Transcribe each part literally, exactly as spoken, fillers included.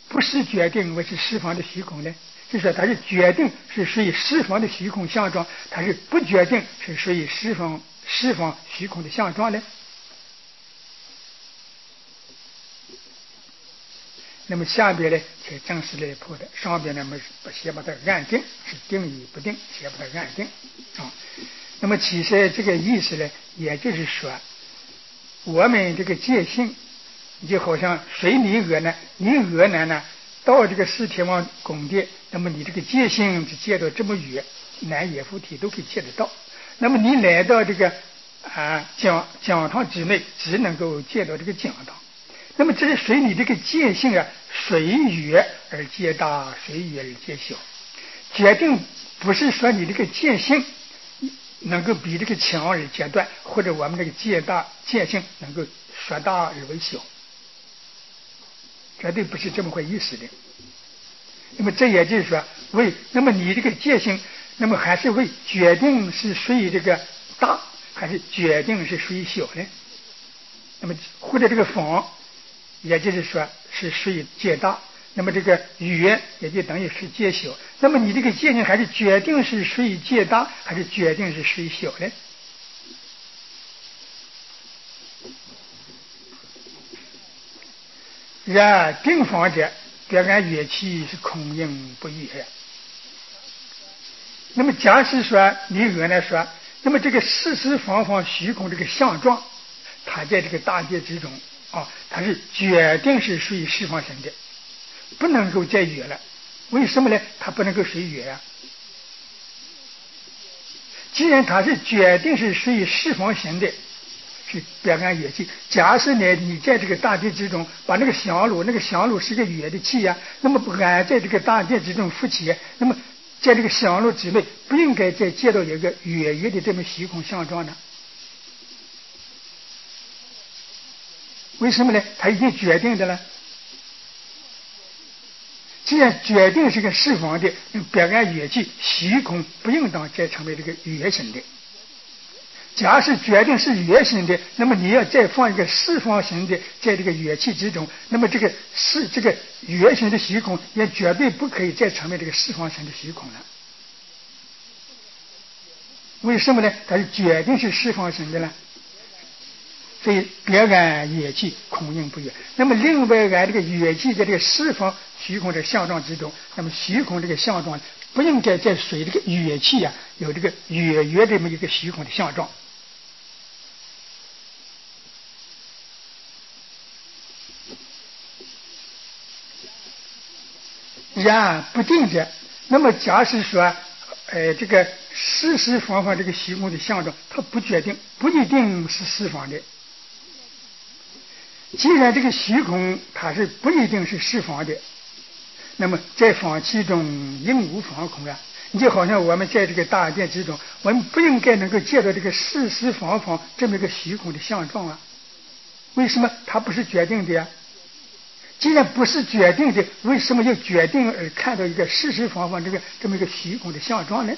不是决定为是十方的虚空呢？就是说它是决定是属于十方的虚空相状，它是不决定是属于十方十方虚空的相状呢？那么下边呢，才正式来破的。上边呢，我们先把它按定，是定与不定，先把它按定啊。那么其实这个意思呢，也就是说，我们这个戒性，就好像随你恶呢，你恶呢呢，到这个四天王宫殿，那么你这个戒性就戒到这么远，南也附体都可以戒得到。那么你来到这个啊讲讲堂之内，只能够戒到这个讲堂。那么这是随你这个戒性啊，随缘而戒大，随缘而戒小。决定不是说你这个戒性能够比这个强而戒断，或者我们这个戒大戒性能够说大而为小，绝对不是这么回意思的。那么这也就是说，为那么你这个戒性，那么还是为决定是属于这个大，还是决定是属于小呢？那么或者这个房。也就是说是属于戒大，那么这个缘也就等于是戒小。那么你这个戒性还是决定是属于戒大，还是决定是属于小呢？然定方者，别按乐器是空应不异呀。那么假使说你额来说，那么这个四四方方虚空这个相状，它在这个大界之中。啊，它是决定是属于十方性的，不能够再约了。为什么呢？它不能够随约啊。既然它是决定是属于十方性的，是表按乐器。假设呢，你在这个大地之中，把那个香炉，那个香炉是个乐的器呀、啊，那么不按在这个大地之中扶起，那么在这个香炉之内，不应该再见到一个乐乐的这么虚空相状呢？为什么呢？他已经决定的了。既然决定是个释放的，表按乐器虚空不应当再成为这个乐性的。假使决定是乐性的，那么你要再放一个释放型的在这个乐器之中，那么这个是这个乐性的虚空也绝对不可以再成为这个释放型的虚空了。为什么呢？它是决定是释放型的呢？所以别按乐器空应不远。那么另外按这个乐器在这个释放虚空的相状之中，那么虚空这个相状不应该再随这个乐器啊有这个乐乐这么一个虚空的相状。然不定者，那么假使说，呃，这个四四方方这个虚空的相状，它不决定，不一定是四方的。既然这个虚空它是不一定是十方的，那么在方其中应无方空啊！你就好像我们在这个大殿之中，我们不应该能够见到这个四四方方这么一个虚空的相状啊！为什么它不是决定的呀？既然不是决定的，为什么要决定而看到一个四四方方这个这么一个虚空的相状呢？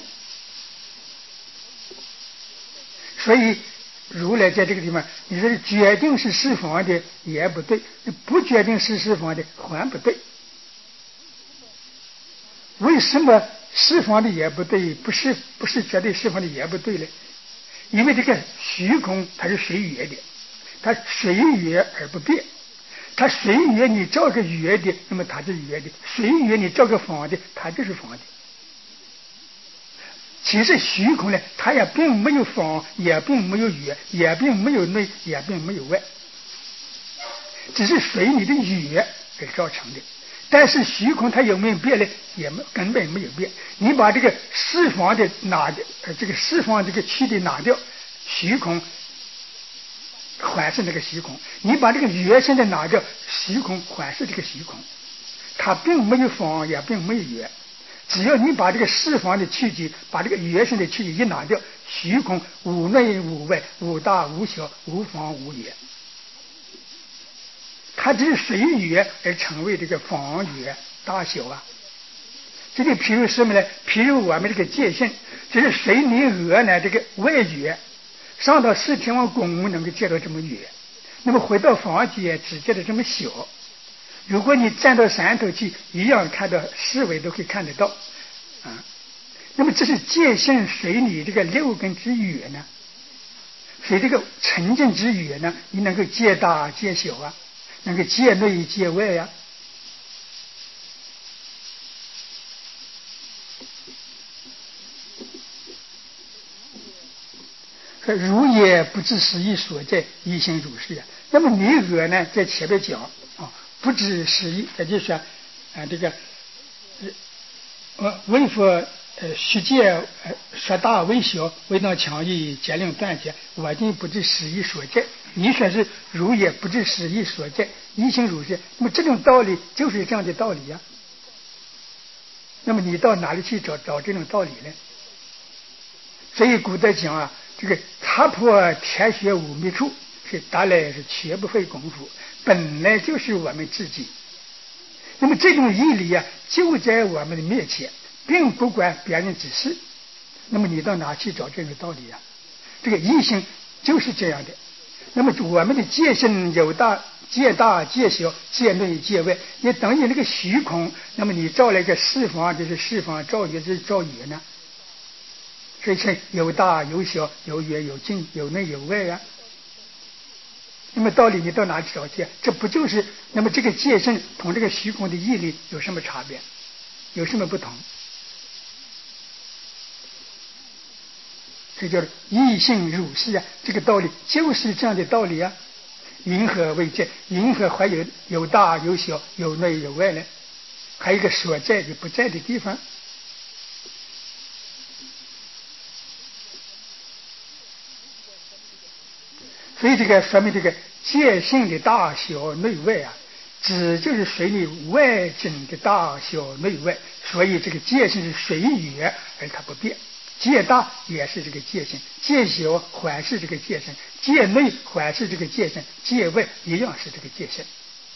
所以如来在这个地方，你说决定是十方的也不对，不决定是十方的还不对。为什么十方的也不对，不是不是绝对十方的也不对呢？因为这个虚空它是随缘的，它随缘而不变。它随缘你照个圆的，那么它就是圆的；随缘你照个方的，它就是方的。其实虚空呢，它也并没有方，也并没有圆，也并没有内，也并没有外，只是随你的圆而造成的。但是虚空它有没有变呢？也没根本没有变。你把这个四方的拿掉，呃，这个四方这个气的拿掉，虚空还是那个虚空；你把这个圆现在拿掉，虚空还是这个虚空。它并没有方，也并没有圆。只要你把这个四方的气机，把这个圆性的气机一拿掉，虚空无内无外，无大无小，无方无圆。它只是随圆而成为这个方圆大小啊。这个譬如什么呢？譬如我们这个界性，就是随你额呢这个外圆，上到四天王宫能够见到这么圆，那么回到房间只见到这么小。 如果你站到山头去，一样看到四围都可以看得到啊。那么这是界性随你这个六根之语呢，随这个沉静之语呢，你能够界大界小啊，能够界内界外呀、啊。说如也不知时义所在，一心如是呀。那么弥额呢，在前面讲啊，不知时义，也就是说，啊这个，呃，为佛呃虚界呃说大为小，为当强义，节令断绝，我今不知时义所在。你说是如也不知时义所在，一心如是。那么这种道理就是这样的道理呀、啊。那么你到哪里去找找这种道理呢？所以古代讲啊。这个踏破铁鞋无觅处，是达来是绝不费功夫，本来就是我们自己。那么这种义理啊，就在我们的面前，并不管别人指示。那么你到哪去找这个道理啊？这个义性就是这样的。那么我们的界性有大界大界小，界内界外，也等于那个虚空。那么你造了一个四方，就是四方；造月就是造月呢。所以是有大有小，有远有近，有内有外啊。那么道理你到哪里找去？这不就是那么这个界性同这个虚空的义理有什么差别？有什么不同？这叫义性如是啊！这个道理就是这样的道理啊。云何为界？云何还有有大有小，有内有外呢？还有一个所在与不在的地方。所以这个说明这个界性的大小内外啊，只就是随你外境的大小内外，所以这个界性是随缘而它不变。界大也是这个界性，界小还是这个界性，界内还是这个界性，界外一样是这个界性。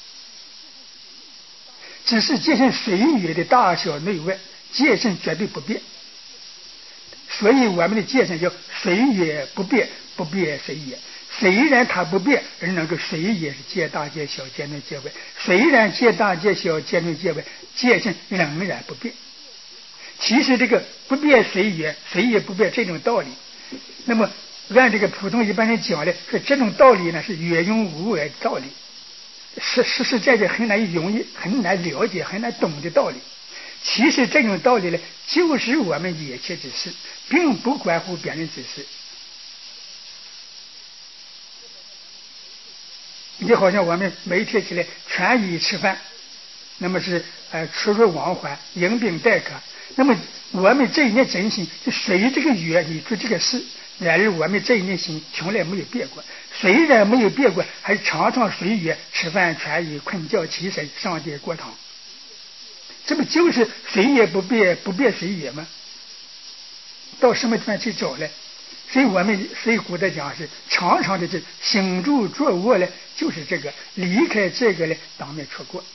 只是界性随缘的大小内外，界性绝对不变。所以我们的界性叫随缘不变，不变随缘。虽然它不变，而能够随也是界大界小，界内界外。虽然界大界小，界内界外，界性仍然不变。其实这个不变随缘，随也不变这种道理，那么按这个普通一般人讲的，说这种道理呢是远用无为道理，是实实在在很难容易、很难了解、很难懂的道理。其实这种道理呢，就是我们眼前之事，并不关乎别人之事。就好像我们每天起来全以吃饭，那么是呃出入往还，迎宾待客。那么我们这一念真心就随这个缘你做这个事，然而我们这一念心从来没有变过，虽然没有变过，还常常随缘吃饭全以困觉起身上殿过堂。这不就是随也不变，不变随缘吗？到什么地方去找呢？所以我们所以古代讲是常常的这行住坐卧呢，就是这个离开这个呢，当面出过。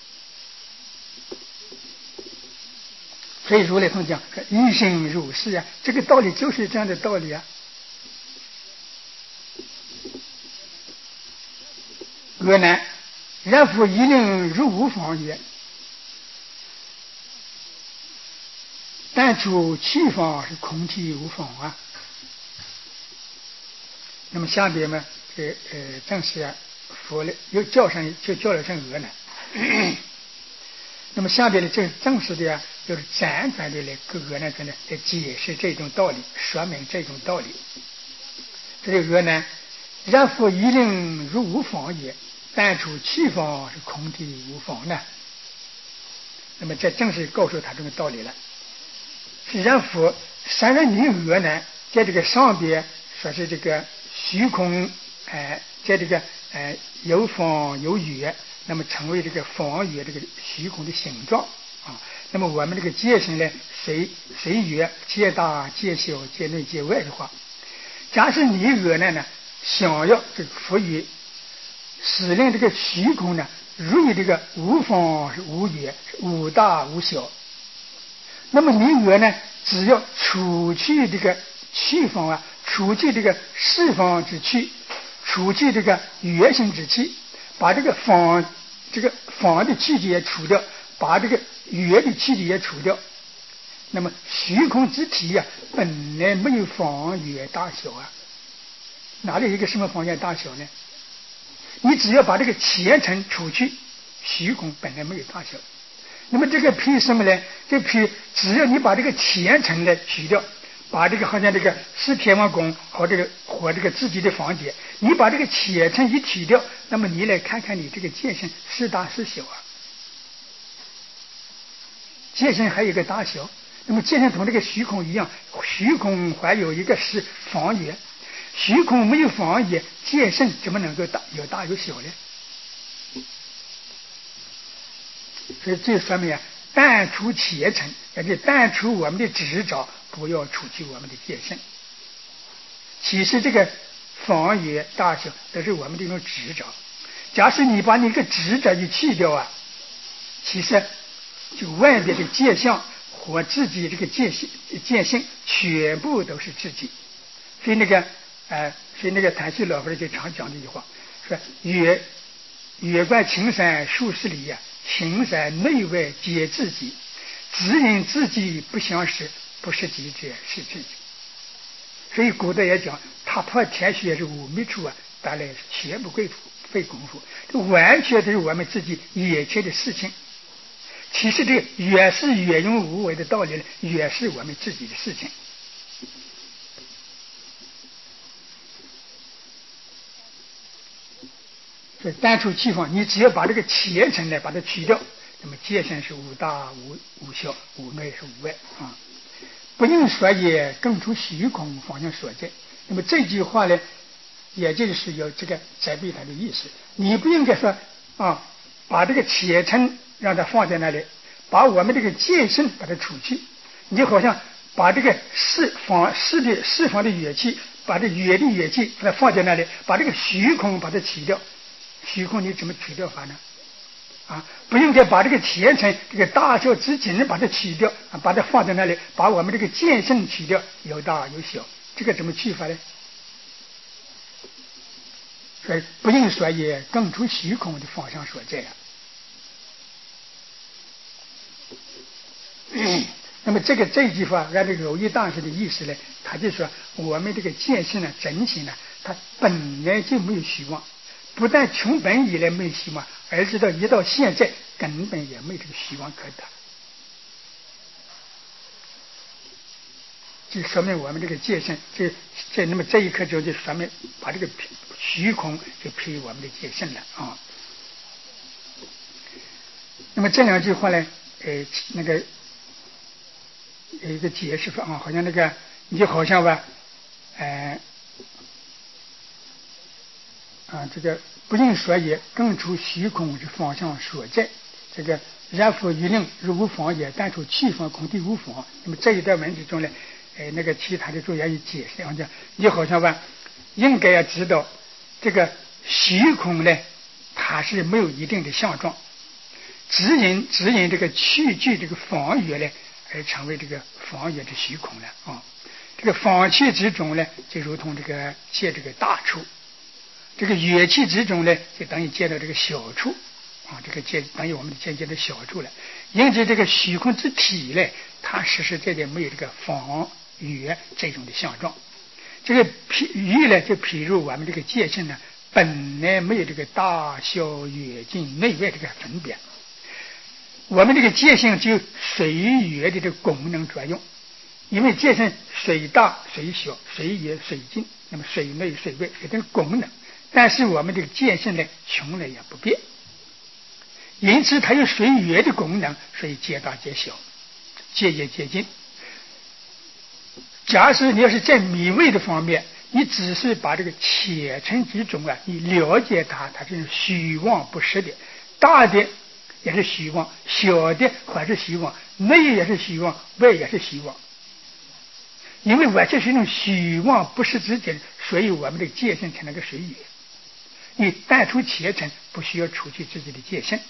所以如来通讲一心如是啊，这个道理就是这样的道理啊。俄南然复一令入无妨也，但出去方是空体无妨啊。那么下边呢，这呃正是啊，佛了又叫上就叫了声俄南。那么下边的这正式的啊，就是辗转的来各俄南中呢来解释这种道理，说明这种道理。这个俄南然复一令入无妨也，但出去方是空体无妨呢。那么这正是告诉他这个道理了。是然复三人名俄南在这个上边说是这个虚空，哎、呃，在这个呃有方有圆，那么成为这个方圆这个虚空的形状啊。那么我们这个界性呢，随随圆界大界小界内界外的话，假使你俄南呢想要这个赋予使令这个虚空呢，如以这个无方是无圆，无大无小。那么你俄呢，只要除去这个去方啊，除去这个四方之去，除去这个圆形之气，把这个方这个房的气体也除掉，把这个月的气体也除掉，那么虚空之体呀、啊，本来没有房月大小啊，哪里有一个什么房月大小呢？你只要把这个前尘除去，虚空本来没有大小。那么这个譬什么呢？这譬只要你把这个前尘呢去掉，把这个好像这个是天王宫和这个和这个自己的房间，你把这个前尘一去掉，那么你来看看你这个界限是大是小啊？界限还有一个大小，那么界限同这个虚空一样，虚空还有一个是房源，虚空没有房源，界限怎么能够大有大有小呢？所以这说明啊，淡除前尘，也就是淡除我们的执着，不要除去我们的界限。其实这个房源大小都是我们这种执着。假使你把你个执着一去掉啊，其实就外边的界相和自己这个界性界性全部都是自己。所以那个呃，所以那个谭旭老夫人就常讲这句话，说远远观青山数十里呀、啊。青山内外皆自己，只因自己不相识，不是己者是自己。所以古代也讲，踏破铁鞋是无觅处啊，当然学不会费功夫，这完全都是我们自己眼前的事情。其实这个越是越用无为的道理呢，越是我们自己的事情。所以单除气方，你只要把这个前尘呢把它去掉，那么界限是无大无无小，无内是无外啊。不应说也，更除虚空方向所在。那么这句话呢，也就是有这个责备他的意思。你不应该说啊，把这个前尘让它放在那里，把我们这个界限把它除去。你好像把这个释放释的释放的乐器，把这乐的乐器把它放在那里，把这个虚空把它去掉。虚空你怎么去掉法呢？啊，不应该把这个前尘这个大小之间把它去掉啊，把它放在那里，把我们这个见性去掉，有大有小，这个怎么去法呢？所以不应说也，更除虚空的方向所在啊。嗯、那么这个这句话按这个耦益大师的意思呢，他就说我们这个见性呢、真心呢，它本来就没有虚妄。不但从本以来没有希望，而直到一到现在根本也没有这个希望可得，就说明我们这个界限，这这那么这一刻就就说明把这个虚空就批我们的界限了啊。那么这两句话呢，呃，那个有一个解释法啊，好像那个你就好像吧，呃。啊，这个不应说也，更除虚空之方向所在。这个然复于令如无妨也，但除气方空地无妨。那么这一段文字中呢，呃，那个其他的作业也解释，讲你好像吧，应该要知道这个虚空呢，它是没有一定的相状，只因只因这个去具这个方圆呢，而成为这个方圆之虚空了啊。这个方气之中呢，就如同这个借这个大处。这个乐器之中呢，就等于见到这个小处啊，这个见等于我们见见的小处了。因此，这个虚空之体呢，它实实在在没有这个方圆这种的相状。这个譬喻呢，就譬如我们这个界限呢，本来没有这个大小远近内外这个分别。我们这个界限只有随缘的这个功能作用，因为界限随大随小随远随近，那么随内随外有这个功能。但是我们这个界限呢，从来也不变，因此它有随缘的功能，所以皆大皆小，皆也皆近。假使你要是在迷味的方面，你只是把这个浅层之中啊，你了解它，它是虚妄不实的，大的也是虚妄，小的还是虚妄，内也是虚妄，外也是虚妄。因为我这是一种虚妄不实之境，所以我们的界限才能够随缘。你淡除前尘，不需要除去自己的界限。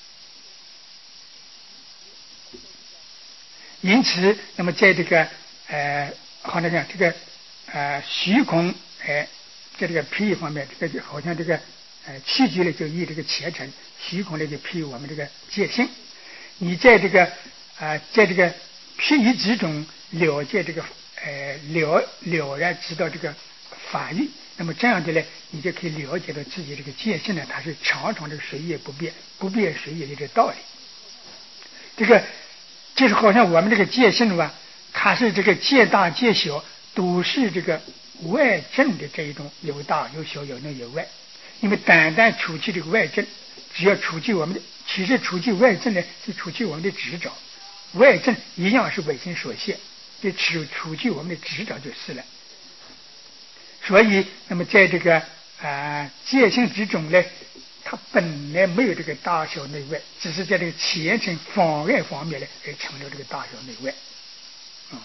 因此，那么在这个呃，好像讲这个呃虚空，哎、呃，在这个譬喻方面，这个好像这个呃，曲矩呢就以这个虔诚，虚空呢就譬喻我们这个戒心。你在这个呃，在这个譬喻之中了解这个呃了了然知道这个法义，那么这样的呢，你就可以了解到自己这个戒心呢，它是常常的随业不变，不变随业的这个道理。这个就是好像我们这个戒心吧，它是这个戒大戒小都是这个外证的这一种有大有小有内有外。因为单单除去这个外证，只要除去我们的，其实除去外证呢，是除去我们的执着，外证一样是唯心所现，就除除去我们的执着就是了。所以，那么在这个啊、呃、戒性之中呢，它本来没有这个大小内外，只是在这个虔诚妨碍方面呢，而成了这个大小内外。啊、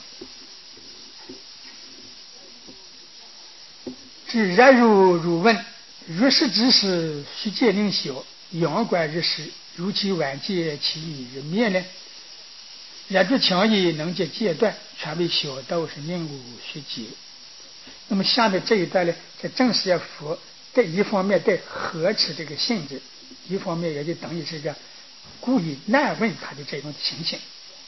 嗯，是然如如问。如是之时，须戒令小，阳观日时，如其晚戒，其以日灭呢？然诸强义能戒戒断，传为小道是命无须戒。那么下面这一段呢，这正是要佛在一方面对呵斥这个性质，一方面也就等于是一个故意难问他的这种情形。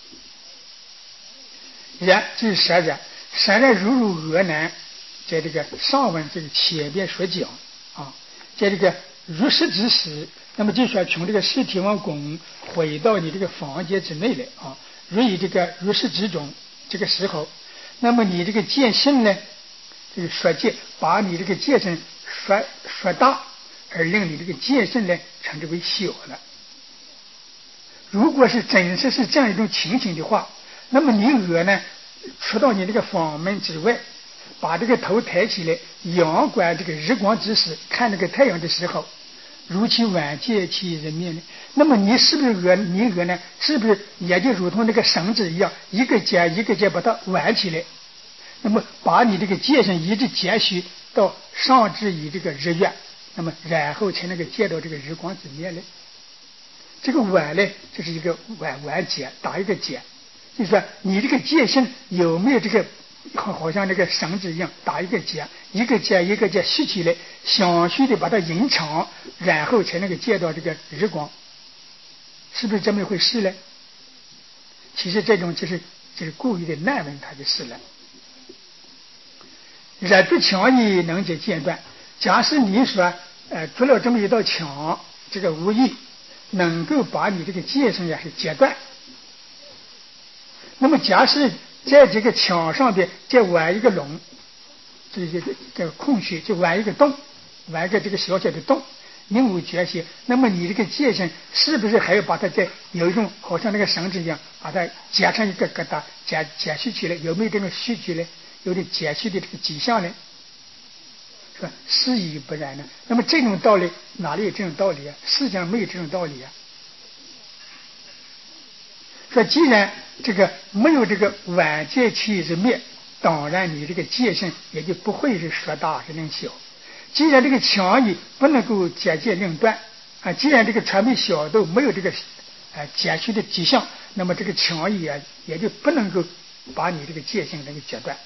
然这是实然，实然如入俄难，在这个上文这个前边所讲。啊，在这个如是之时，那么就说从这个尸体王宫回到你这个房间之内来啊，如以这个如是之中这个时候，那么你这个戒心呢，这个说戒，把你这个戒心说说大，而令你这个戒心呢称之为小了。如果是真实是这样一种情形的话，那么你额呢出到你这个房门之外，把这个头抬起来，仰观这个日光之时，看这个太阳的时候，如其晚戒其日灭呢？那么你是不是额你额呢？是不是也就如同那个绳子一样，一个节一个节把它挽起来？那么把你这个戒心一直接续到上至以这个日月，那么然后才能够见到这个日光之灭呢？这个挽呢，这是一个挽挽结，打一个结，就是说你这个戒心有没有这个？好，好像那个绳子一样，打一个结，一个结一个结续起来，详细的把它延长，然后才能够见到这个日光，是不是这么一回事呢？其实这种就是就是故意的难问他的事了。然筑墙以能解戒断，假使你说呃筑了这么一道墙，这个无意能够把你这个戒心呀是截断，那么假使在这个墙上边再挖一个窿，这这个这个空隙就挖一个洞，挖一个这个小小的洞，因无决心，那么你这个戒心是不是还要把它再有一种好像那个绳子一样，把它结成一个疙瘩，结结续起来？有没有这种续集呢？有点结续的这个迹象呢？是吧？是以不然呢？那么这种道理哪里有这种道理啊？世界上没有这种道理啊！说既然这个没有这个晚戒其日灭，当然你这个戒心也就不会是说大是令小。既然这个强义不能够解戒令断啊，既然这个传媒小都没有这个啊解续的迹象，那么这个强义啊也就不能够把你这个戒心能够截断。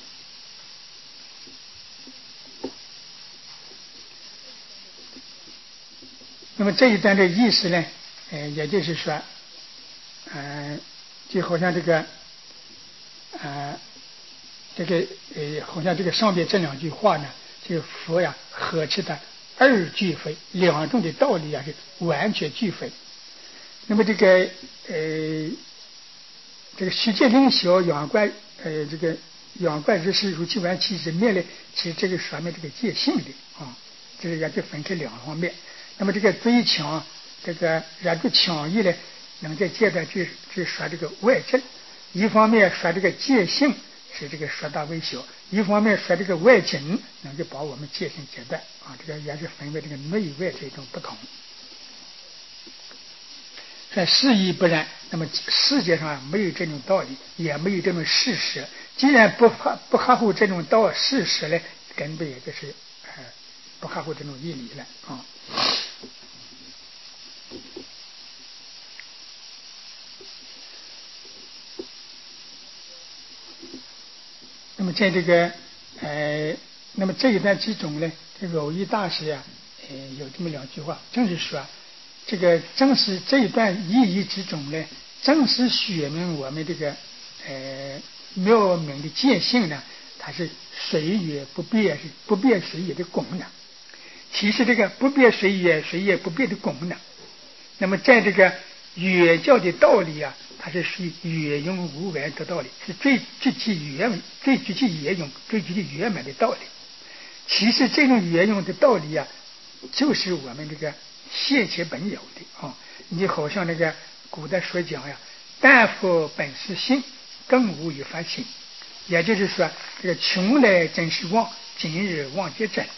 那么这一段的意思呢，呃，也就是说，嗯、呃，就好像这个，呃，这个呃，好像这个上边这两句话呢，这个佛呀呵斥的二俱非，两种的道理啊是完全俱非。那么这个呃，这个虚界令小，仰观呃这个仰观日时如其完其日灭呢，其实这个说明这个戒性的啊，这个也就分开两方面。那么这个最强这个然住强义呢，能在戒断去去说这个外证，一方面说这个戒性是这个说大为小，一方面说这个外境能够把我们戒性截断啊，这个也是分为这个内外这种不同。在事义不然，那么世界上没有这种道理，也没有这种事实。既然不合不合乎这种道事实呢，根本也就是呃不合乎这种义理了啊。那么在这个呃，那么这一段之中呢，这个偶益大师呀、啊， 呃有这么两句话，正是说，这个正是这一段意义之中呢，正是说明我们这个呃妙明的见性呢，它是随也不变，是不变随也的功能。其实这个不变随也，随也不变的功能，那么在这个圆教的道理啊，它是属于圆融无碍的道理，是最具体圆、最具体圆融、最具体圆满的道理。其实这种圆融的道理啊，就是我们这个现前本有的啊。你好像那个古代所讲呀，但复本是性，更无一法性。也就是说，这个穷来真是妄，今日妄皆真。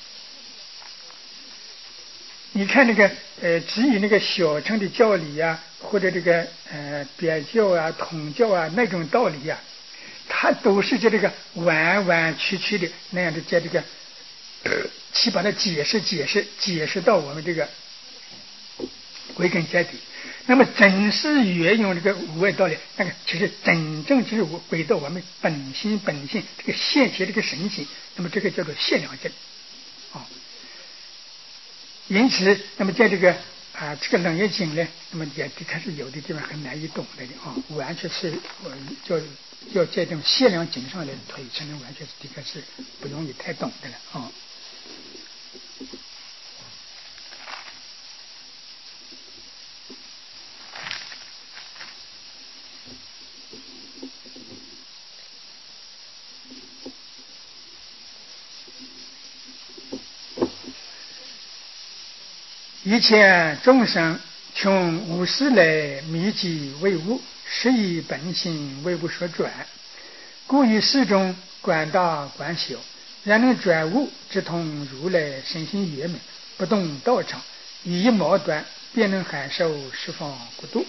你看那个呃，至于那个小乘的教理呀、啊，或者这个呃别教啊、统教啊那种道理呀、啊，它都是在这个弯弯曲曲的那样的在这个呃去把它解释解释解释到我们这个归根结底。那么真是运用这个无碍道理，那个其实真正就是回到我们本心本性这个现前这个神性，那么这个叫做现量真啊。因此，那么在这个啊这个楞严经呢，那么也的确是有的地方很难以懂的啊，完全是呃要要在这种限量经上来推陈，完全是的确是不容易太懂的了啊。一切众生穷无始来密集为物，是以本性为物所转，故于世中观大观小，然能转物，直通如来身心圆满，不动道场，以一毛端，便能含受十方国度。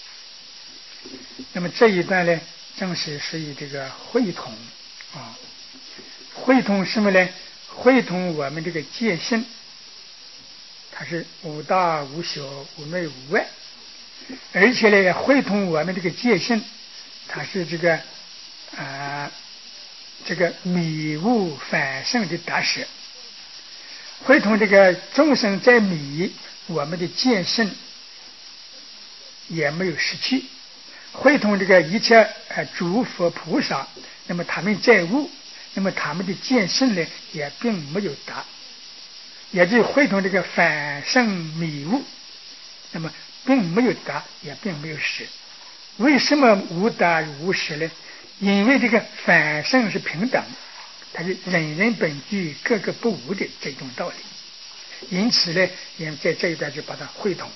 那么这一段呢，正是属于这个会同啊，会同什么呢？会同我们这个见性。它是无大无小，无内无外，而且呢，会同我们这个见性，它是这个啊、呃，这个迷悟反胜的达舍，会同这个众生在迷，我们的见性也没有失去，会同这个一切呃诸佛菩萨，那么他们在悟，那么他们的见性呢也并没有达。也就是会同这个反胜迷悟，那么并没有达，也并没有失。为什么无达无失呢？因为这个反胜是平等，它是人人本具，各个不无的这种道理。因此呢，也在这一段就把它会同。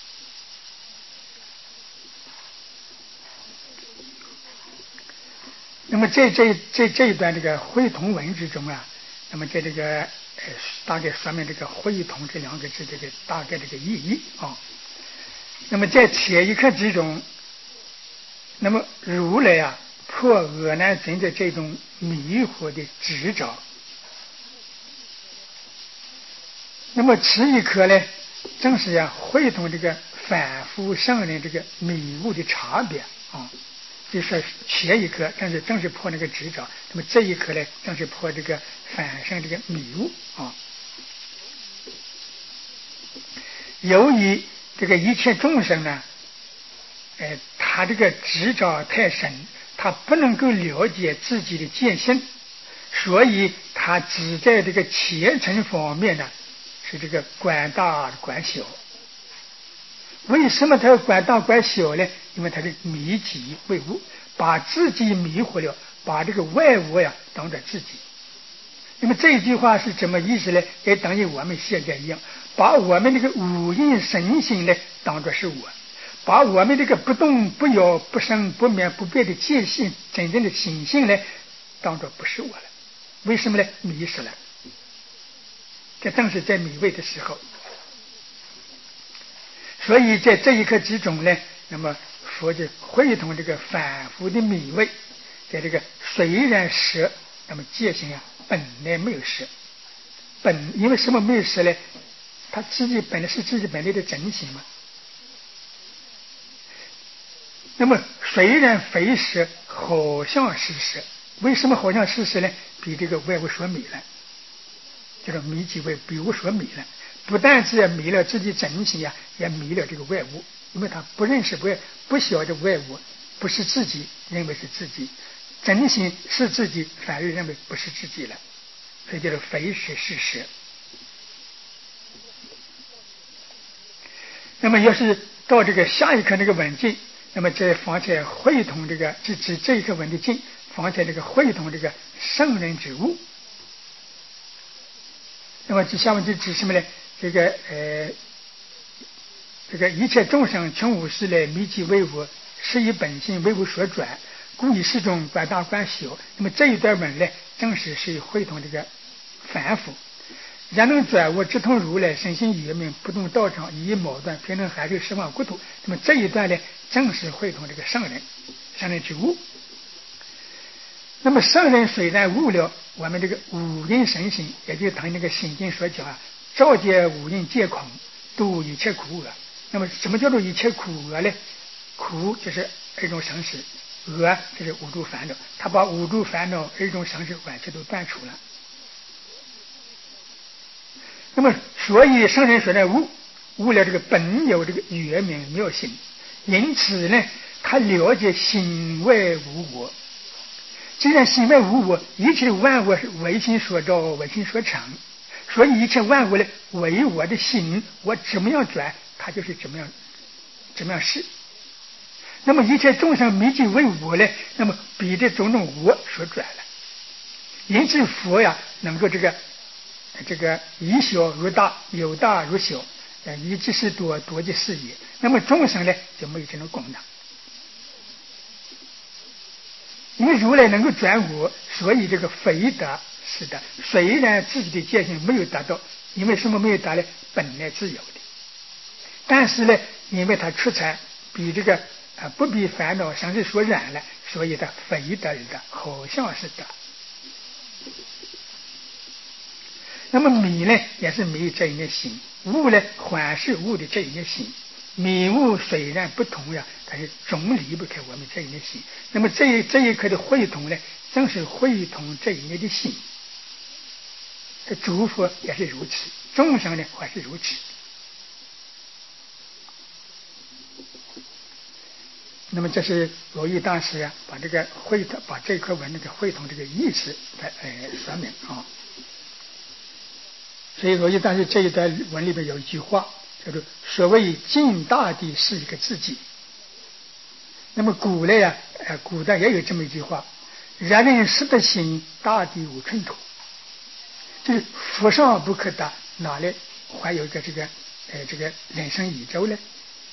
那么在这这这一段这个会同文之中啊，那么在这个呃大概说明这个会同这两个字这个大概这个意义啊。那么在前一刻之中，那么如来啊破阿难尊的这种迷惑的执着，那么此一刻呢，正是要会同这个反复上人这个迷悟的差别啊。就是前一刻正是正是破那个执着，那么这一刻呢，正是破这个反生这个迷悟啊。由于这个一切众生呢，呃，他这个执着太深，他不能够了解自己的见性，所以他只在这个前尘方面呢，是这个观大观小。为什么他要观大观小呢？因为他是迷己为物，把自己迷惑了，把这个外物呀当作自己。那么这句话是什么意思呢？也等于我们现在一样，把我们这个五蕴身心呢当作是我，把我们这个不动不摇不生不灭不变的见性真正的心性呢当作不是我了。为什么呢？迷失了。这正是在迷味的时候。所以在这一刻之中呢，那么佛就会同这个反复的迷味，在这个虽然失，那么戒心啊本来没有失，本因为什么没有失呢？他自己本来是自己本来的真心嘛。那么虽然非失，好像是失，为什么好像是失呢？比这个外物所迷了，叫做迷即为比无所迷了。 不但是迷了自己真心呀，也迷了这个外物，因为他不认识外，不晓得外物不是自己，认为是自己，真心是自己，反而认为不是自己了，所以叫做非是事实。那么要是到这个下一课那个文境，那么这方才会同这个这这这一课文的境，方才这个会同这个圣人之物。那么这下面就指什么呢？这个呃，这个一切众生穷无事来，迷即为我，是以本性为我所转，故以事中观大观小。那么这一段文呢，正是是会同这个反复。然能转我直通如来，身心圆明，不动道场，以矛盾平等海水十万国土。那么这一段呢，正是会同这个圣人，圣人之物。那么圣人虽然悟了我们这个五阴神性，也就是他那个心经所讲啊，照见五阴皆空，度一切苦厄。那么什么叫做一切苦厄呢？苦就是二种生死，厄就是五诸烦恼。他把五诸烦恼、二种生死完全都断除了。那么，所以圣人说的悟，悟了这个本有这个圆明妙性，因此呢，他了解心外无我。既然心外无我，一切万物是唯心所造，唯心所成，所以一切万物呢，唯我的心，我怎么样转，它就是怎么样怎么样是。那么一切众生迷即为我呢，那么比这种种我所转了。因此佛呀，能够这个。这个以小如大，有大如小，呃，以即是多，多即是也。那么众生呢，就没有这种功能。因为如来能够转我，所以这个非得是的。虽然自己的戒性没有达到，因为什么没有达呢？本来自有的。但是呢，因为他出彩比这个啊、呃、不比烦恼生死所染了，所以他非得的，好像是得。那么迷呢，也是迷这一念心；悟呢，还是悟的这一念心。迷悟虽然不同呀，但是总离不开我们这一念心。那么这一这一刻的会同呢，正是会同这一念的心。这诸佛也是如此，众生呢还是如此。那么这是罗煜大师啊，把这个会同，把这颗文那个会同这个意思来呃说明啊。所以罗煜大师这一段文里边有一句话叫做所谓尽大地是一个自己。那么古来啊，呃，古代也有这么一句话：然人识得心，大地无寸土。就是佛上不可达，哪里还有一个这个呃这个人生宇宙呢？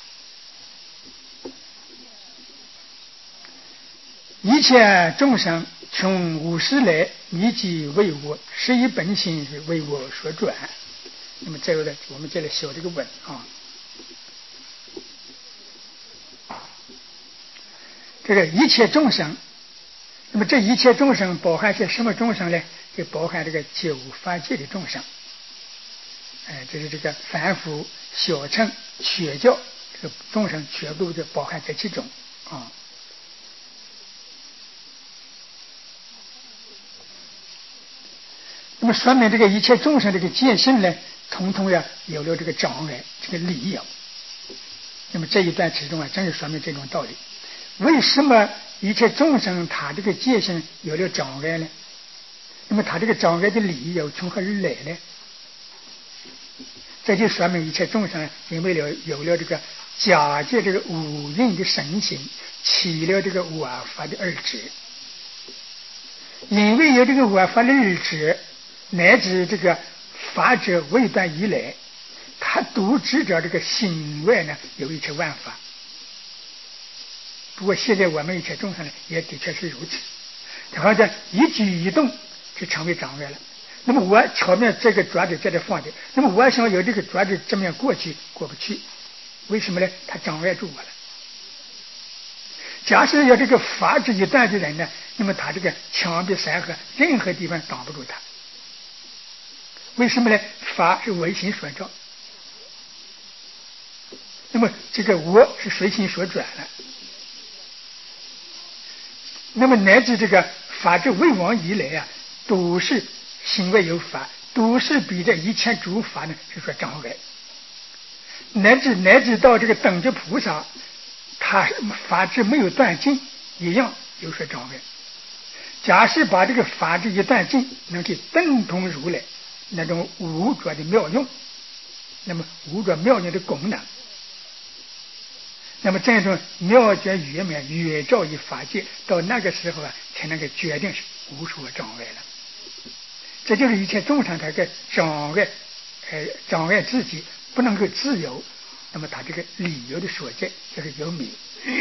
一切众生从无始来，迷即为我，是以本心为我所转。那么这个呢，我们再来修这个文啊。这个一切众生，那么这一切众生包含些什么众生呢？就包含这个九法界的众生。哎，这是这个凡夫、小乘、缺教这个众生，全部就包含在其中啊。那么说明这个一切众生这个见性呢，统统呀有了这个障碍，这个理由。那么这一段之中啊，正是说明这种道理。为什么一切众生他这个见性有了障碍呢？那么他这个障碍的理由从何而来呢？这就说明一切众生因为了有了这个假借这个五蕴的神性，起了这个我法的二执。因为有这个我法的二执，乃至这个法者未断以来，他都知道这个心外呢有一切万法。不过现在我们一切众生呢，也的确是如此。他好像一举一动就成为障碍了。那么我前面这个爪子在这放的，那么我想有这个爪子这么样过去，过不去。为什么呢？他障碍住我了。假设要这个法执一断的人呢，那么他这个墙壁山河任何地方挡不住他。为什么呢？法是唯心所造，那么这个我是随心所转了。那么乃至这个法治未亡以来啊，都是心外有法， 都是比这一切诸法呢是说障碍，乃至乃至到这个等觉菩萨，他法智没有断尽，一样有所障碍。假使把这个法智一断尽，能去等同如来那种无着的妙用，那么无着妙用的功能，那么这种妙觉圆满远照于法界，到那个时候啊，才能够决定是无所障碍了。这就是一切众生他个障碍，呃，障碍自己不能够自由，那么他这个理由的所在就是有迷。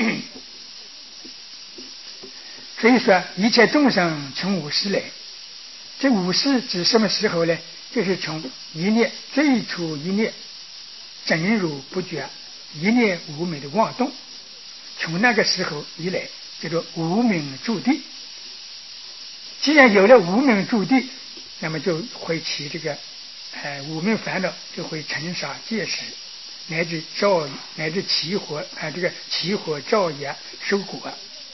所以说一切众生从无始来，这无始指什么时候呢？就是从一念最初一念真如不觉，一念无明的妄动，从那个时候以来叫做无明住地。既然有了无明住地，那么就会起这个呃无明烦恼，就会尘沙结识，乃至造乃至起火啊、呃、这个起火造业收果。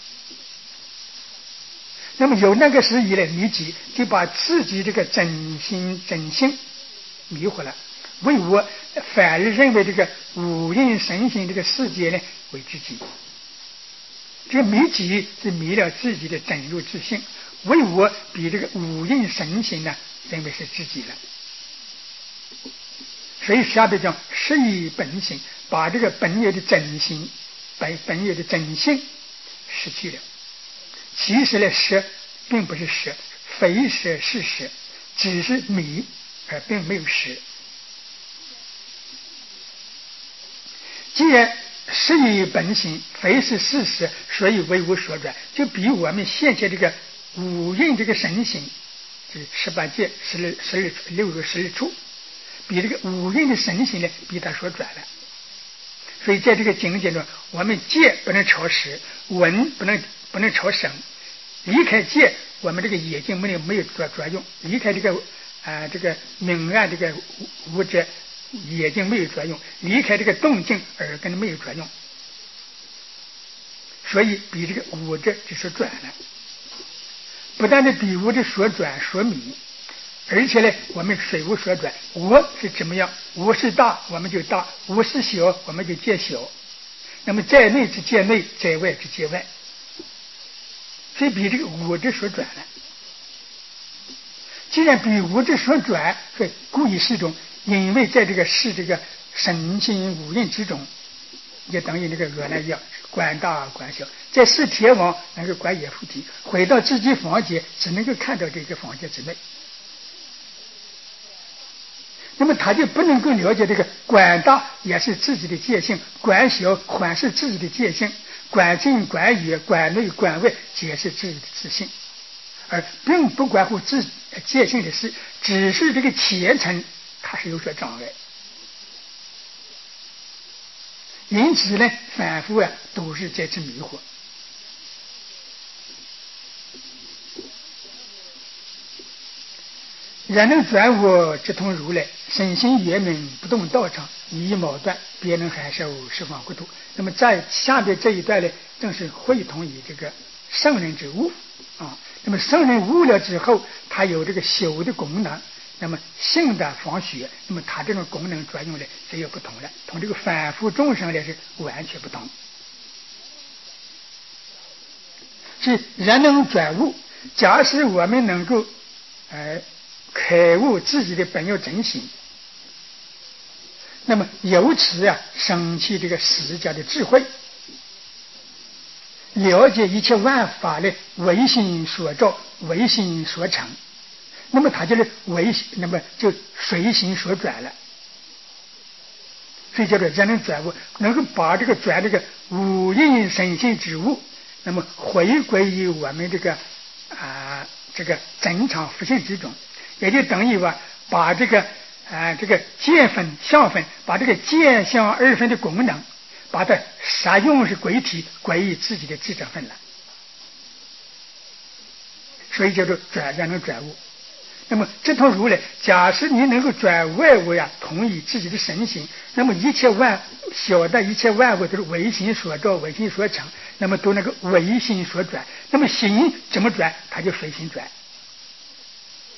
那么有那个时以来迷己，就把自己这个真心真性迷惑了，为我反而认为这个五蕴神性这个世界呢为自己。这个迷己是迷了自己的真如自性，为我比这个五蕴神性呢认为是自己了。所以下边讲失以本性，把这个本有的真心本本有的真性失去了。其实呢，实并不是实，非实是实，只是迷而并没有实。既然失于本性，非是事实，所以为无所转。就比我们现在这个五蕴这个神性，就是十八界、十二、十二、六入、十二处，比这个五蕴的神性呢，比它所转了。所以在这个境界中，我们戒不能超实，闻不能不能超神。离开戒，我们这个眼睛没有没有作作用；离开这个啊、呃、这个明暗这个物质，眼睛没有作用；离开这个动静，耳根没有作用。所以比这个物质就说转了，不但是比物质所转所迷，而且呢，我们水无所转，我是怎么样？我是大，我们就大；我是小，我们就见小。那么在内之见内，在外之见外，所以比这个物质所转了。既然比物质所转，所以故意是种，因为在这个是这个神性五蕴之中，也等于那个俄那一样，管大管小。在是天王能够管也菩提，回到自己房间，只能够看到这个房间之内。那么他就不能够了解这个管大也是自己的界性，管小还是自己的界性，管近管远管内管外皆是自己的自性，而并不关乎自界性的事，只是这个前程它是有所障碍。因此呢，反复啊都是在此迷惑。然能转我直通如来，身心圆明不动道场，一一矛盾，别能含受十方国土。那么在下边这一段呢，正是会同于这个圣人之悟啊。那么圣人悟了之后，他有这个修的功能，那么性的防学，那么他这种功能作用呢，这又不同了，同这个反复众生呢是完全不同。是人能转悟，假使我们能够呃开悟自己的本有真心，那么由此啊生起这个释迦的智慧，了解一切万法的唯心所造，唯心所成，那么他就是唯，那么就随心所转了。所以叫做人能转悟，能够把这个转这个五蕴神性之物，那么回归于我们这个啊、呃、这个正常佛性之中，也就等于吧，把这个啊、呃、这个见分相分，把这个见相二分的功能，把它实用是归体归于自己的自证分了。所以叫做转人能转悟。那么这套如来，假使你能够转外物呀，同于自己的神性，那么一切万小的一切万物都是唯心所造，唯心所成，那么都能够唯心所转。那么心怎么转，它就随心转。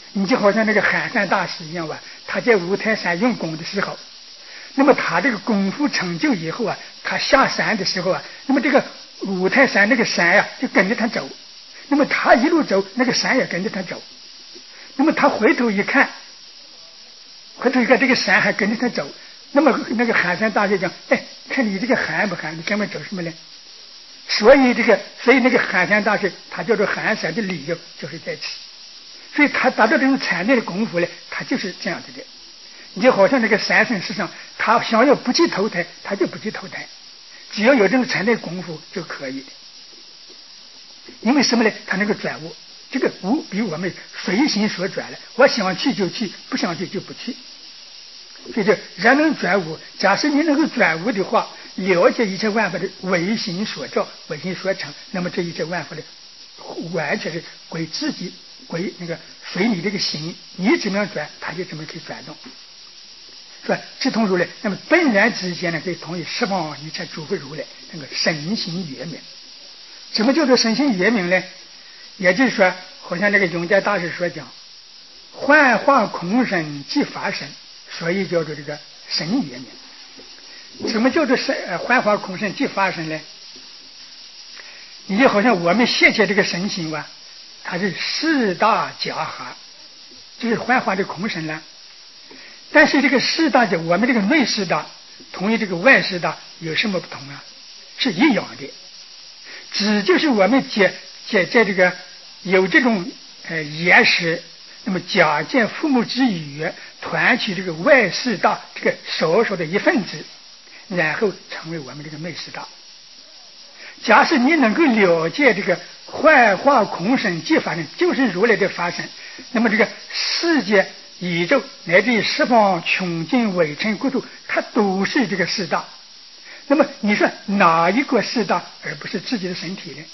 你就好像那个寒山大师一样吧，他在五台山用功的时候，那么他这个功夫成就以后啊，他下山的时候啊，那么这个五台山那个山呀、啊、就跟着他走，那么他一路走，那个山也跟着他走，那么他回头一看，回头一看这个山还跟着他走，那么那个寒山大师讲，哎，看你这个寒不寒，你跟我走什么呢？所以这个，所以那个寒山大师他叫做寒山的理由就是在此，所以他达到这种禅定的功夫呢，他就是这样子的。你就好像那个三圣师上，他想要不去投胎，他就不去投胎，只要有这种禅定功夫就可以的。因为什么呢？他能够转悟，这个悟比我们随心所转了，我想去就去，不想去就不去。所以这人能转悟，假设你能够转悟的话，了解一切万法的唯心所造、唯心所成，那么这一切万法的完全是归自己，归那个随你这个心，你怎么样转，它就怎么去转动。是吧？智通如来，那么本然之间呢，可以同意十方一切诸佛如来那个身心圆明。什么叫做身心圆明呢？也就是说，好像那个永嘉大师所讲，幻化空身即法身，所以叫做这个神圆明。什么叫做身呃幻化空身即法身呢？你就好像我们现在这个身心吧，它是四大假合，就是幻化的空身了。但是这个四大的，我们这个内四大同于这个外四大有什么不同啊？是一样的，只就是我们在在在这个有这种呃言识，那么假借父母之语，团起这个外四大这个少数的一份子，然后成为我们这个内四大。假使你能够了解这个幻化空身即法身，就是如来的法身，那么这个世界宇宙乃至于十方穷尽微尘国土，它都是这个四大。那么你说哪一个四大而不是自己的身体呢？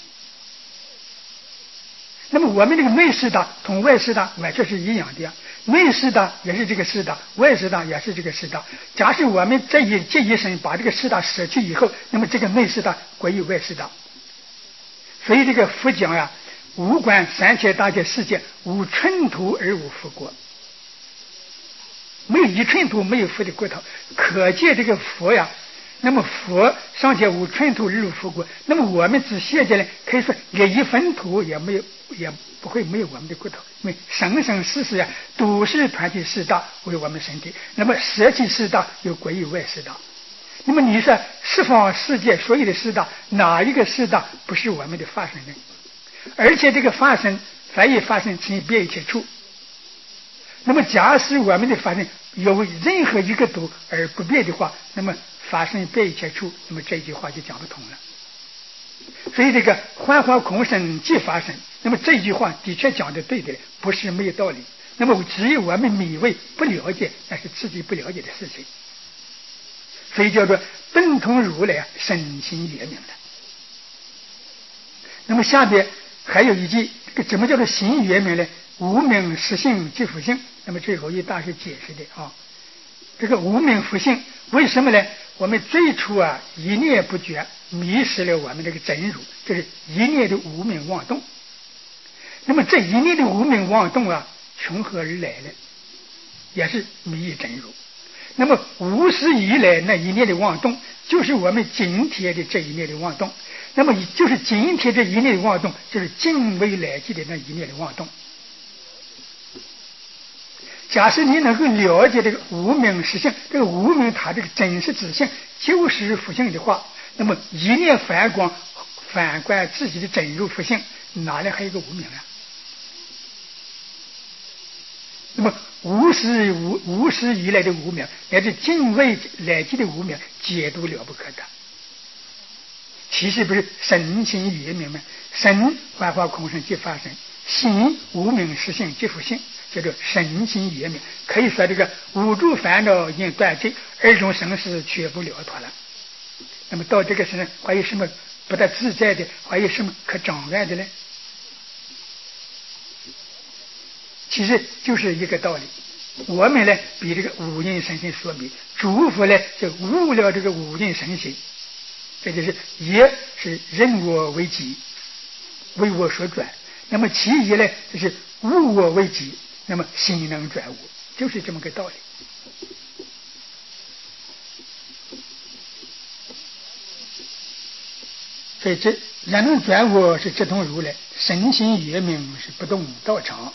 那么我们这个内四大同外四大完全是一样的呀，内四大也是这个四大，外四大也是这个四大。假使我们这一这一生把这个四大舍去以后，那么这个内四大归于外四大。所以这个佛讲呀，无观三界大界世界，无尘土而无佛国。没有一寸土，没有佛的国土，可见这个佛呀。那么佛尚且无尘土而无佛国，那么我们只现在呢，可以说连一分土也没有，也不会没有我们的国土。因为生生世世啊，都是团体四大为我们身体，那么舍弃四大又归于外四大。那么你说十方世界所有的四大，哪一个四大不是我们的法身呢？而且这个法身，凡以法身成别一切处。那么假使我们的法身有任何一个度而不变的话，那么法身别一切处，那么这句话就讲不通了。所以这个幻化空身即法身，那么这句话的确讲的对的，不是没有道理。那么只有我们迷为不了解，那是自己不了解的事情。所以叫做本通如来啊，身心圆明的。那么下边还有一句，这个怎么叫做心圆明呢？无名实性即复性。那么最后一大师解释的啊，这个无名复性为什么呢？我们最初啊一念不觉，迷失了我们这个真如，这是一念的无名妄动。那么这一念的无名妄动啊，从何而来呢？也是迷真如。那么无始以来那一念的妄动，就是我们今天的这一念的妄动。那么就是今天这一念的妄动，就是近未来际的那一念的妄动。假设你能够了解这个无名实性，这个无名它这个真实之性就是复性的话，那么一念反光反观自己的真如复性，哪里还有个无名啊？那么无始无无始以来的无名，乃至近未来际的无名，皆都了不可得。其实不是身心圆明吗？身幻化空身即法身，心无名实性即复性，叫做身心圆明。可以说这个五诸烦恼已经断尽，二种生死全部了脱了。那么到这个时候还有什么不得自在的，还有什么可障碍的呢？其实就是一个道理。我们呢比这个五蕴身心说明，诸佛呢就悟了这个五蕴身心。这就是也是任我为己，为我所转。那么其一呢，就是悟我为己， 那么心能转无，就是这么个道理。所以这然能转我是直通如来，身心圆明是不动道场。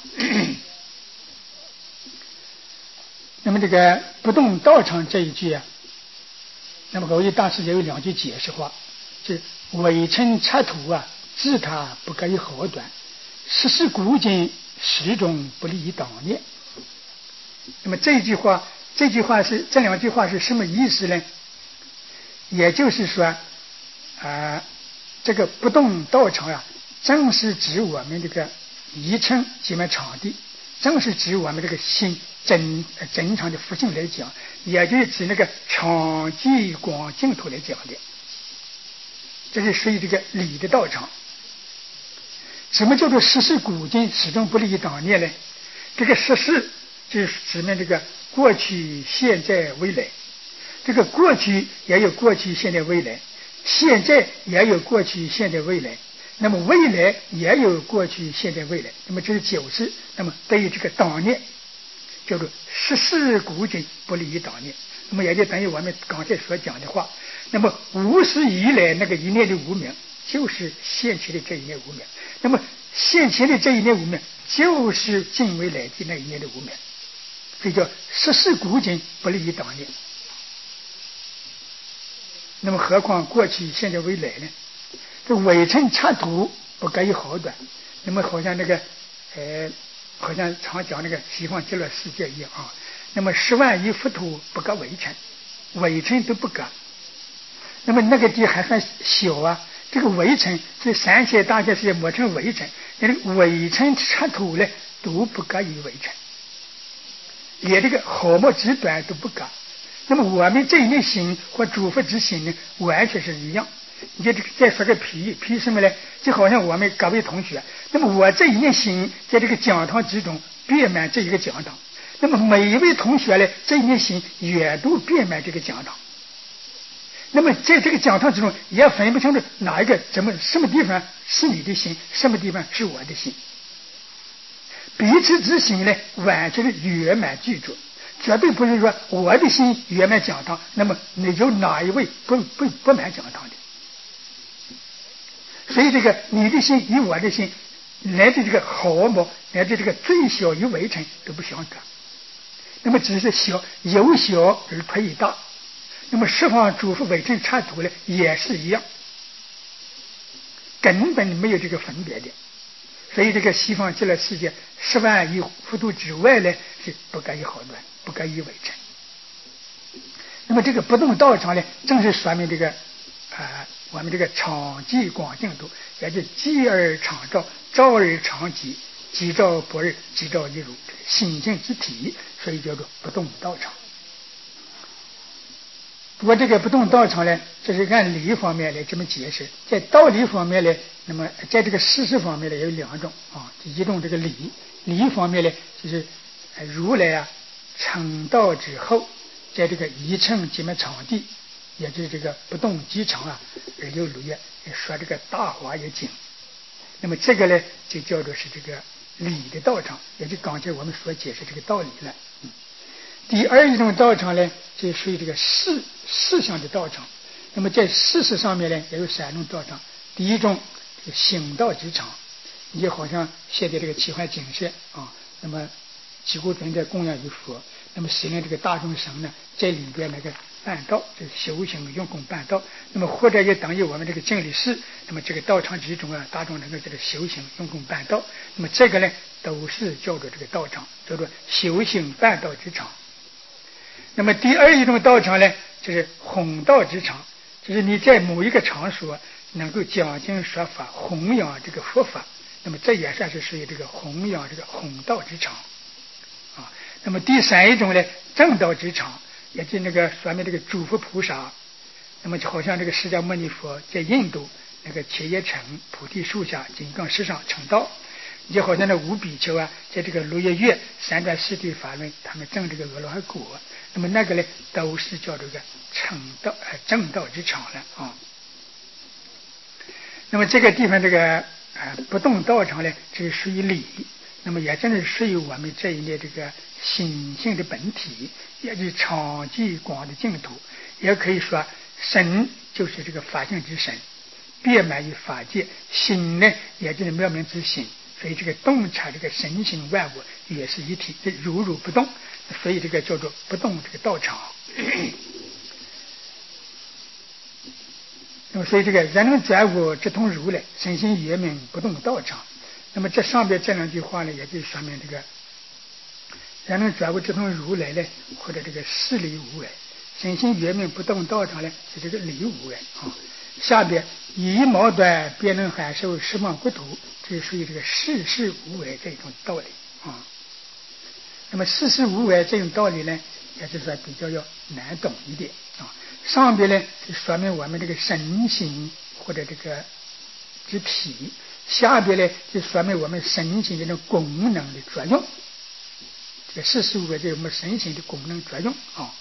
那么这个不动道场这一句啊，那么蕅益大师也有两句解释话，就是微尘刹土啊，自他不可以好短，实是古今始终不离当念。那么这一句话，这句话是这两句话是什么意思呢？也就是说，啊、呃，这个不动道场啊，正是指我们这个一乘即灭场地，正是指我们这个心真真常的佛性来讲，也就是指那个场寂广净土来讲的，这是属于这个理的道场。什么叫做实是古今始终不离当念呢？这个实是就是指明这个过去现在未来，这个过去也有过去现在未来，现在也有过去现在未来，那么未来也有过去现在未来，那么这是九世。那么对于这个当念叫做实是古今不离当念，那么也就等于我们刚才所讲的话，那么无始以来那个一念的无明就是现前的这一念无明，那么现前的这一念无明就是近未来的那一念的无明，所以叫实是古今不离当念。那么何况过去现在未来呢？这微尘刹土不可以好短，那么好像那个呃好像常讲那个西方极乐世界一样啊，那么十万亿佛土不可微尘，微尘都不可，那么那个地还算小啊，这个微尘这三界大界世界磨成微尘，那个微尘刹土呢都不可以微尘，连这个毫末之短都不可。那么我们这一念心和诸佛之心呢完全是一样。你就这个再说个譬譬什么呢？就好像我们各位同学，那么我这一念心在这个讲堂之中遍满这一个讲堂，那么每一位同学呢这一念心也都遍满这个讲堂，那么在这个讲堂之中也分不清楚哪一个怎么什么地方是你的心，什么地方是我的心，彼此之心呢完全的圆满具足，绝对不是说我的心圆满讲堂，那么你有哪一位不不不满讲堂的？所以这个你的心与我的心，来自这个毫末，来自这个最小与微尘都不相隔。那么只是小由小而推大，那么十方诸佛微尘刹土呢也是一样，根本没有这个分别的。所以这个西方极乐世界十万亿佛土之外呢是不可以好短，不可以微尘。那么这个不动道场呢，正是说明这个啊、呃，我们这个场寂广净土，也就寂而常照，照而常寂，寂照不二，寂照一如，心性之体，所以叫做不动道场。不过这个不动道场呢，这是按理方面来这么解释，在道理方面呢，那么在这个事实方面呢有两种啊，一种这个理，理方面呢就是如来啊成道之后，在这个一乘即灭场地，也就是这个不动机场啊，而有如也说这个大华严经，那么这个呢就叫做是这个理的道场，也就刚才我们所解释这个道理了。嗯，第二一种道场呢，就属于这个事事项的道场。那么在事实上面呢，也有三种道场。第一种，这个行道之场，你就好像现在这个奇幻景色啊，那么几乎存在供养于佛，那么使令这个大众生呢，在里边那个办道，就是修行用功办道。那么或者也等于我们这个净理寺，那么这个道场之中啊，大众能够这个修行用功办道。那么这个呢，都是叫做这个道场，叫做修行办道之场。那么第二一种道场呢，就是弘道之场，就是你在某一个场所能够讲经说法，弘扬这个佛法，那么这也算是属于这个弘扬这个弘道之场啊。那么第三一种呢，正道之场，也就那个说明这个诸佛菩萨，那么就好像这个释迦牟尼佛在印度那个铁叶城菩提树下金刚石上成道，就好像那五比丘啊，在这个鹿野月三段四谛法论，他们证这个阿罗汉果，那么那个呢，都是叫这个成道呃正道之场了啊。那么这个地方这个呃不动道场呢，这是属于理。那那么也正是属于我们这一类这个心性的本体，也是长寂光的净土。也可以说神就是这个法性之神，遍满于法界，心呢也就是妙明之心，所以这个洞察这个神行万物也是一体，这如如不动，所以这个叫做不动这个道场。那么所以这个人能转我直通如来，身心圆明不动道场。那么这上边这两句话呢，也就说明这个人能转我直通如来呢，或者这个事理无碍，身心圆明不动道场呢，是这个理无碍啊。下边以毛短便能含受十方国土，这属于这个世事无碍这种道理啊。那么世事无碍这种道理呢，也就是说比较要难懂一点啊。上边呢就说明我们这个身心或者这个之体，下边呢就说明我们身心这种功能的作用。这个世事无碍，这是我们身心的功能作用啊。